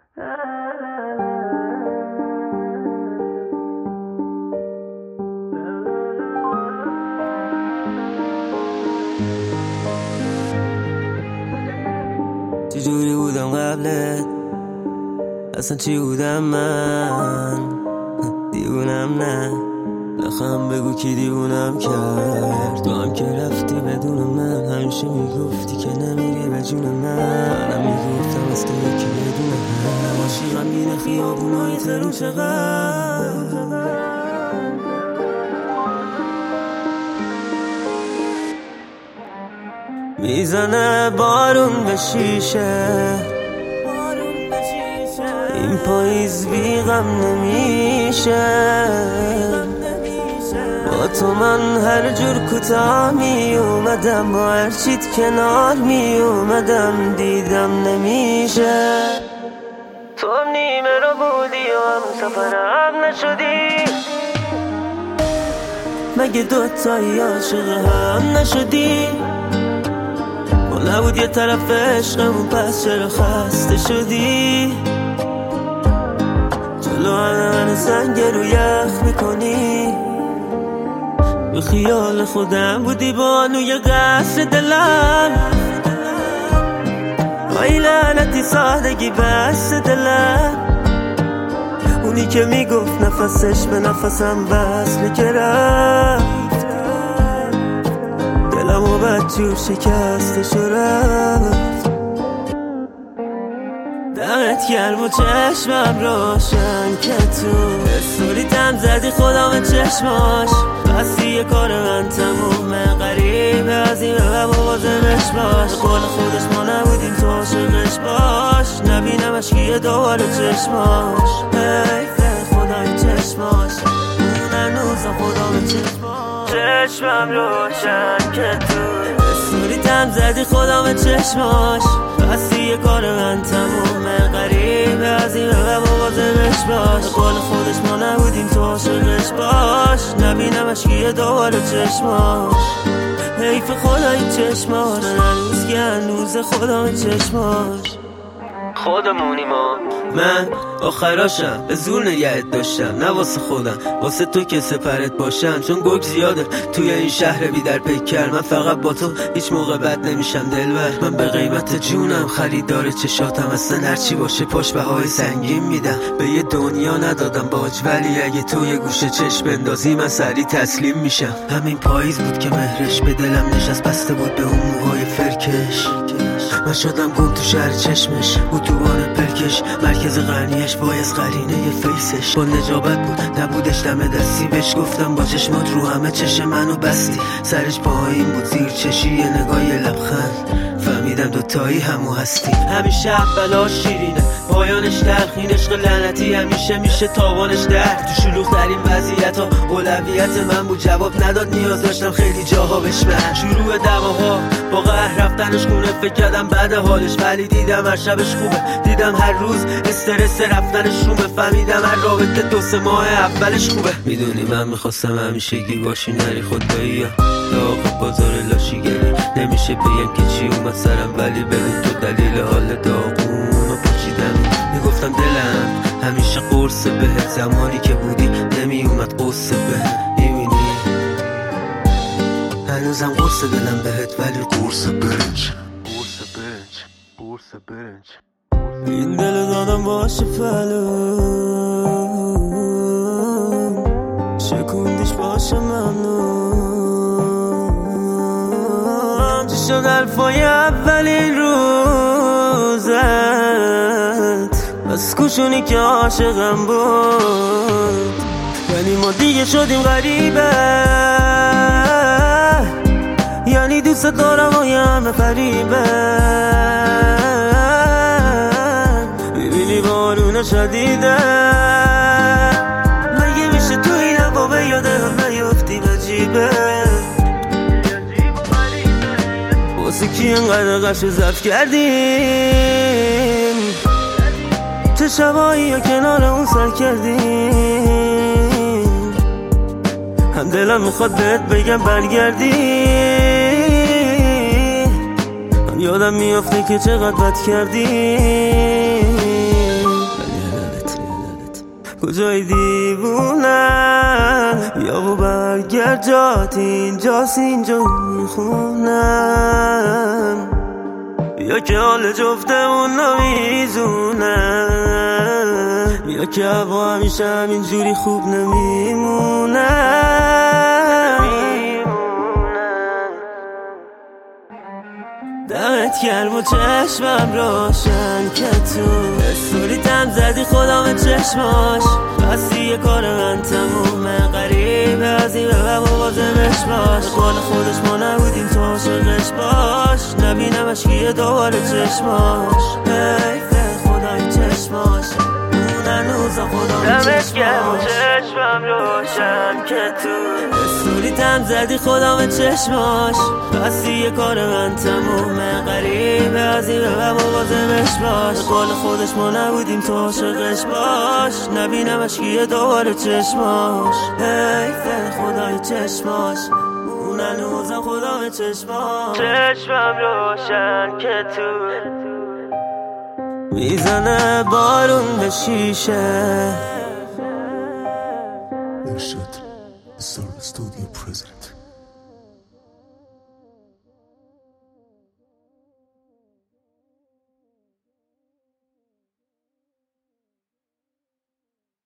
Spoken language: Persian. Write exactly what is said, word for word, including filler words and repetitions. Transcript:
چجوری بودم قبلت؟ اصلا چی بودم من؟ دیوونم نه، نخواهم بگو کی دیوونم کرد. تو هم که رفتی بدون من، همیشه میگفتی که نمیری به جون من. منم میگفتم از تو یکی بدون هم. عاشق غمگین خیابونای تهرون چقدر میزنه بارون به شیشه، این پاییز بی غم نمیشه. با تو من هر جور کوتاه می اومدم، با هر چیت کنار می اومدم، دیدم نمیشه. تو هم نیمه رو بودی و هم سفرم نشدی، مگه دوتایی عاشق هم نشدی؟ نبود یه طرف عشقمون، پس چرا خسته شدی؟ جلو همه من زنگ رو یخ میکنی، به خیال خودم بودی بانوی قصر دلم. آی لعنتی سادگی بس دلم، اونی که میگفت نفسش به نفسم وصله که رفت، دلم و بدجور شکستش و رفت. دمت گرم و چشمم روشن که تو استوریتم زدی خودم چشماش، بستی یه کار من تمومه، غریبه از این به بازمش باش. قول خودش ما نبودیم تو عاشقش باش، نبینمش که یه دوباره چشماش. حیفه خدای چشماش، اون هنوزم خودم چشماش. چشمم روشن که تو استوریتم زدی خودم چشماش، بستی یه کار من تمومه، غریبه از این به بازمش باش. قول خودش ما نبودیم تو عاشقش باش، نبینمش که یه دوباره چشماش. حیف خدای چشماش، هنوز که هنوز خودم چشماش. خودمونی ما، من آخراشم به زور نگهت داشتم، نه واسه خودم، واسه تو که سپرت باشم. چون گوگ زیاده توی این شهر بی در پیکر، من فقط با تو هیچ موقع بد نمیشم دلبر. من به قیمت جونم خریدار چشاتم، اصلا هرچی باشه پاش بهای سنگین میدم. به یه دنیا ندادم باج، ولی اگه تو یه گوشه چشم بندازی من سریع تسلیم میشم. همین پاییز بود که مهرش به دلم نشست، بسته بود به اون موهای فرکش. من شدم گم تو شهر چشمش، اتوبان پرکش، مرکز غنیش بایز قرینه ی فیسش. با نجابت بود نبودش دم دستی، بهش گفتم با چشمات رو همه چشم منو بستی. سرش پایین بود زیر چشی، یه نگاه یه لبخند، فهمیدم دوتایی همو هستی. همیشه اولاش شیرینه، پایانش تلخین، عشق لعنتی همیشه میشه تاوانش درد. تو شلوغ در این وضعیت ها اولویت من بود، جواب نداد نیاز داشتم خیلی جاها بشمن. شروع دماها با قهر رفتنش خونه، فکر کردم بعد حالش، ولی دیدم هر شبش خوبه. دیدم هر روز استرس رفتنش رومه، فهمیدم هر رابطه دو سه ماه اولش خوبه. میدونی من میخواستم همیشگی باشی، نری خدایی ها داغ بازار لاشیگری. نمیشه بگم که چی اومد سرم، ولی بدون تو دلیل حال داغون و پاچیدم. میگفتم دلم همیشه قرصه بهت، زمانی که بودی نمیومد قصه بهت. میبینی هنوزم قرصه دلم بهت، ولی قرصه برنج، قرصه برنج، قرصه برنج. این دل دادم باشه فلون، شکوندیش باشه ممنون. چی شد حرفای اولین روزت، بس کوشونی که عاشقم بود، ولی ما دیگه شدیم غریبه. یعنی دوست دارم و یه همه فریبه. ببینی بارون شدیده، مگه میشه تو این هوا به یادم نیفتیم؟ عجیبه واسه کی انقدر قشو ضبط کردیم، چه شبایی ها کنار اون سر کردیم. هم دلم میخواد بهت بگم برگردی، هم یادم میافته که چقدر بد کردیم. کجای دیوونم یا و برگرد جات اینجاست اینجا میخونم یا که حال جفتمون نمیزونم یا که هوا همیشه همینجوری خوب نمیمونم دمت گرم و چشمم روشن که تو استوریتم زدی خدا به چشماش بستی یه کار من تمومه غریبه از این به و بازمش باش قول خودش ما نبودیم تو عاشقش باش نبینمش که دوباره چشماش حیفه خدای چشماش اون هنوزا خدا به چشماش چشمم روشن که تو استوریتم زدی خدا به چشماش بستی یه کار من تمومه غریبه از این به و بازمش باش قول خودش ما نبودیم تو عاشقش باش نبینمش که دوباره چشماش حیفه خدای چشماش اون هنوزم خدا به چشماش چشمم روشن که تو میزنه بارون به شیشه ارشاد استودیو پرزیدنت